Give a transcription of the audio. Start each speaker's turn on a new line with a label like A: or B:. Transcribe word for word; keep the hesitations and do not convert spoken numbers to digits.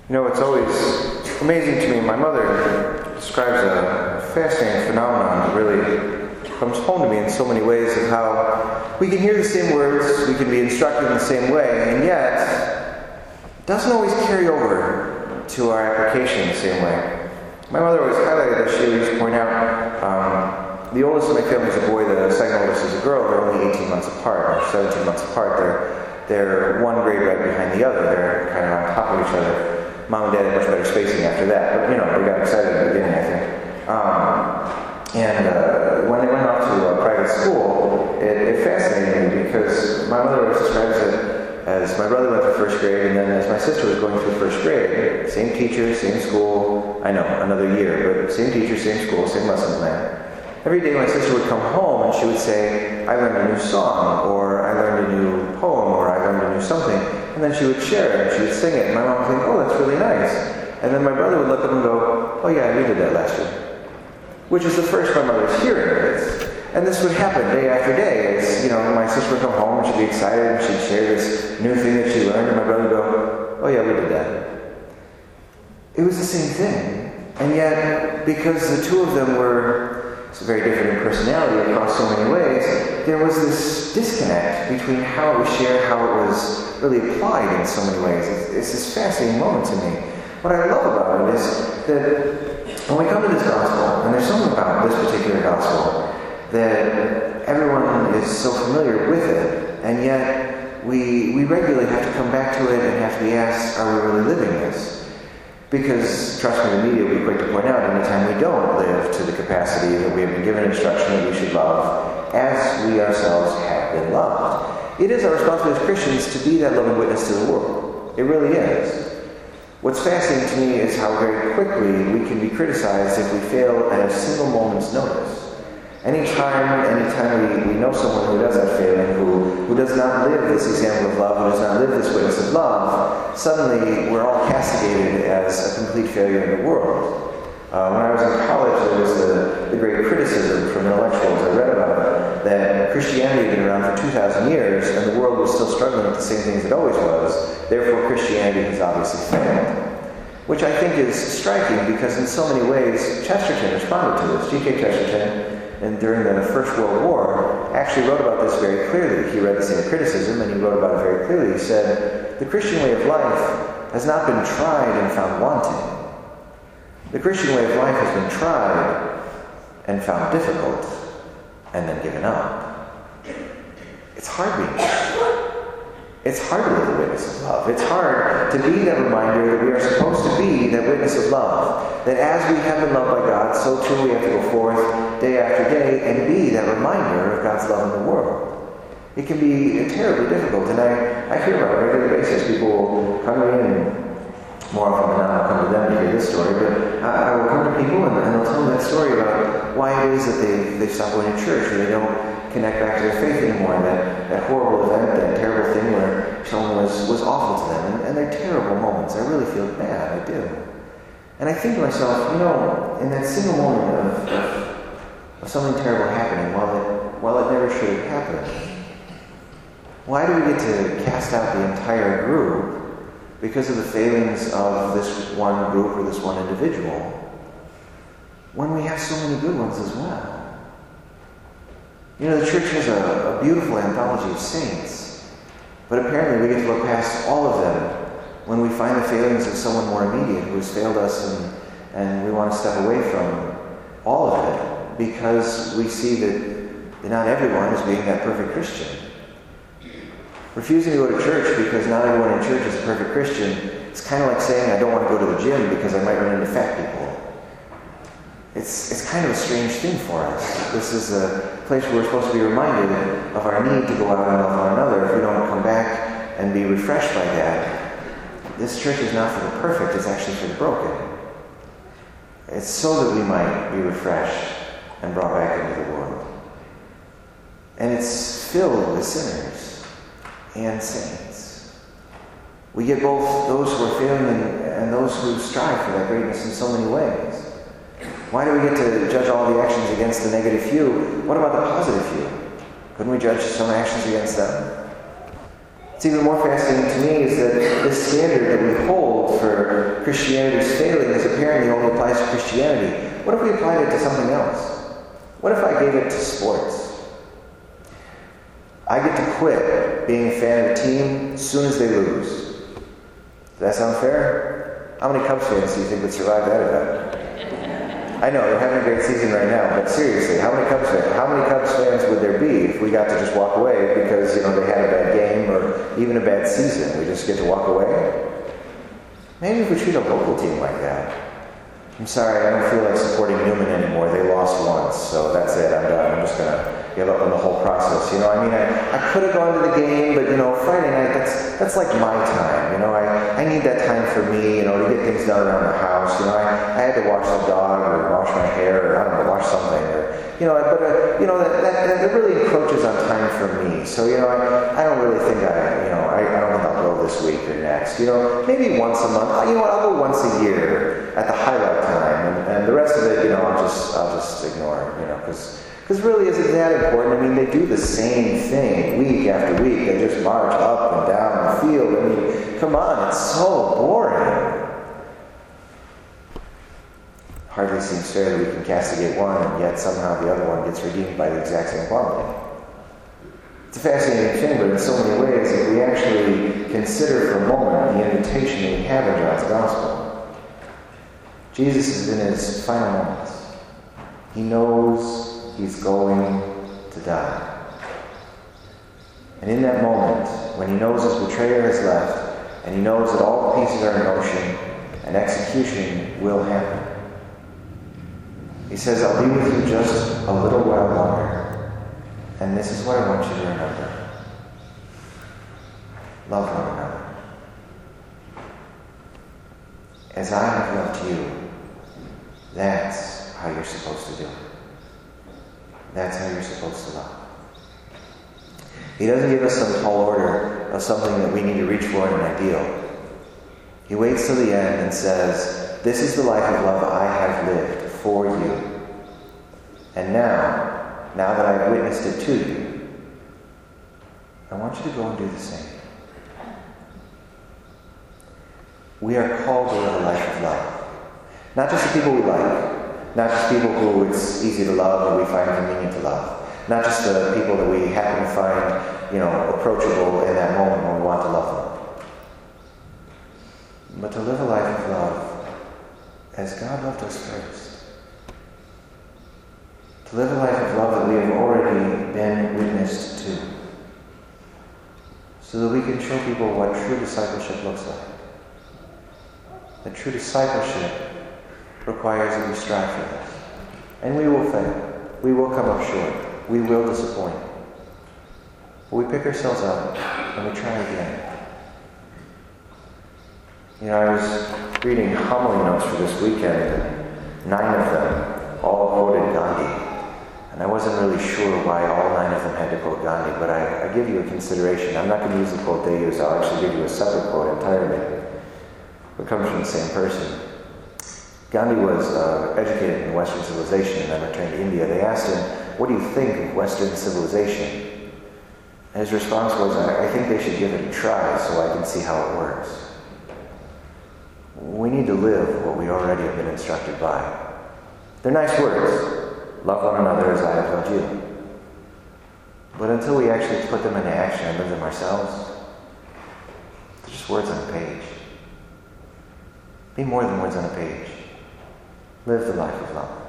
A: You know, it's always amazing to me. My mother describes a fascinating phenomenon that really comes home to me in so many ways of how we can hear the same words, we can be instructed in the same way, and yet it doesn't always carry over to our application in the same way. My mother always highlighted this. She used to point out um, the oldest of my family is a boy, the second oldest is a girl. They're only eighteen months apart, or seventeen months apart. They're, they're one grade right behind the other. They're kind of on top of each other. Mom and Dad had much better spacing after that, but you know, they got excited at the beginning, I think. Um, and uh, when they went off to a private school, it, it fascinated me because my mother always describes it as my brother went through first grade, and then as my sister was going through first grade, same teacher, same school, I know, another year, but same teacher, same school, same lesson plan. Every day my sister would come home and she would say, I learned a new song, or I learned a new poem, or I learned a new something. And then she would share it, and she would sing it, and my mom would think, oh, that's really nice. And then my brother would look up and go, oh yeah, we did that last year. Which is the first my mother's hearing of this. And this would happen day after day. As, you know, my sister would come home and she'd be excited and she'd share this new thing that she learned, and my brother would go, oh yeah, we did that. It was the same thing. And yet, because the two of them were so very different in personality across so many ways, there was this disconnect between how it was shared, how it was really applied in so many ways. It's, it's this fascinating moment to me. What I love about it is that when we come to this gospel, and there's something about this particular gospel that everyone is so familiar with it, and yet we, we regularly have to come back to it and have to be asked, are we really living this? Because, trust me, the media will be quick to point out anytime we don't live to the capacity that we have been given instruction that we should love, as we ourselves have been loved. It is our responsibility as Christians to be that loving witness to the world. It really is. What's fascinating to me is how very quickly we can be criticized if we fail at a single moment's notice. Anytime, anytime we, we know someone who does have failing, who, who does not live this example of love, who does not live this witness of love, suddenly we're all castigated as a complete failure in the world. Uh, when I was in college, there was the, the great criticism from intellectuals I read about it, that Christianity had been around for two thousand years, and the world was still struggling with the same things it always was. Therefore, Christianity has obviously failed. Which I think is striking, because in so many ways, Chesterton responded to this. G K Chesterton, and during the First World War, actually wrote about this very clearly. He read the same criticism, and he wrote about it very clearly. He said, the Christian way of life has not been tried and found wanting. The Christian way of life has been tried and found difficult, and then given up. It's hard being Christian. It's hard to live a witness of love. It's hard to be that reminder that we are supposed to be that witness of love. That as we have been loved by God, so too we have to go forth day after day and be that reminder of God's love in the world. It can be terribly difficult, and I, I hear about it on a regular basis. People will come to me, and more often than not I'll come to them to hear this story, but I, I will come to people and, and they'll tell me that story about why it is that they, they stop going to church, or they don't connect back to their faith anymore, and that, that horrible event, that terrible thing where someone was, was awful to them. And, and they're terrible moments. I really feel bad. I do. And I think to myself, you know, in that single moment of, of, of something terrible happening, while it, while it never should have happened, why do we get to cast out the entire group because of the failings of this one group or this one individual, when we have so many good ones as well? You know, the church has a, a beautiful anthology of saints, but apparently we get to look past all of them when we find the failings of someone more immediate who has failed us, and, and we want to step away from all of it because we see that not everyone is being that perfect Christian. Refusing to go to church because not everyone in church is a perfect Christian, it's kind of like saying I don't want to go to the gym because I might run into fat people. It's it's kind of a strange thing for us. This is a place where we're supposed to be reminded of our need to go out and love one another. If we don't come back and be refreshed by that, this church is not for the perfect, it's actually for the broken. It's so that we might be refreshed and brought back into the world. And it's filled with sinners and saints. We get both those who are failing and, and those who strive for that greatness in so many ways. Why do we get to judge all the actions against the negative few? What about the positive few? Couldn't we judge some actions against them? What's even more fascinating to me is that this standard that we hold for Christianity's failing is apparently only applies to Christianity. What if we applied it to something else? What if I gave it to sports? I get to quit being a fan of a team as soon as they lose. Does that sound fair? How many Cubs fans do you think would survive that event? I know, they're having a great season right now, but seriously, how many Cubs fans, how many Cubs fans would there be if we got to just walk away because, you know, they had a bad game or even a bad season? We just get to walk away? Maybe if we treat a local team like that. I'm sorry, I don't feel like supporting Newman anymore. They lost once, so that's it. I'm done. I'm just going to give up on the whole process. You know, I mean, I, I could have gone to the game, but, you know, Friday night, that's that's like my time. You know, I, I need that time for me, you know, to get things done around the house. You know, I, I had to wash the dog or wash my hair or, I don't know, wash something. Or, you know, but, uh, you know, that, that, that really encroaches on time for me. So, you know, I, I don't really think I, you know, I, I don't think I'll go this week or next. You know, maybe once a month. You know what, I'll go once a year at the highlight time. And, and the rest of it, you know, I'll just, I'll just ignore, you know, because Because really, isn't that important? I mean, they do the same thing week after week. They just march up and down the field. I mean, come on, it's so boring. Hardly seems fair that we can castigate one, and yet somehow the other one gets redeemed by the exact same quality. It's a fascinating thing, but in so many ways, if we actually consider for a moment the invitation that we have in John's Gospel, Jesus is in his final moments. He knows he's going to die. And in that moment, when he knows his betrayer has left, and he knows that all the pieces are in motion, and execution will happen, he says, I'll be with you just a little while longer, and this is what I want you to remember. Love one another. As I have loved you, that's how you're supposed to do it. That's how you're supposed to love. He doesn't give us some tall order of something that we need to reach for in an ideal. He waits till the end and says, this is the life of love I have lived for you. And now, now that I've witnessed it to you, I want you to go and do the same. We are called to live a life of love. Not just the people we like. Not just people who it's easy to love or we find convenient to love. Not just the people that we happen to find, you know, approachable in that moment when we want to love them. But to live a life of love as God loved us first. To live a life of love that we have already been witnessed to. So that we can show people what true discipleship looks like. That true discipleship requires that we strive for this. And we will fail. We will come up short. We will disappoint. But we pick ourselves up and we try again. You know, I was reading homily notes for this weekend, and nine of them all quoted Gandhi. And I wasn't really sure why all nine of them had to quote Gandhi, but I, I give you a consideration. I'm not going to use the quote they use. I'll actually give you a separate quote entirely. It comes from the same person. Gandhi was uh, educated in Western civilization and then returned to India. They asked him, what do you think of Western civilization? And his response was, I, I think they should give it a try so I can see how it works. We need to live what we already have been instructed by. They're nice words. Love one another as I have loved you. But until we actually put them into action and live them ourselves, they're just words on a page. Be more than words on a page. Live the life of love.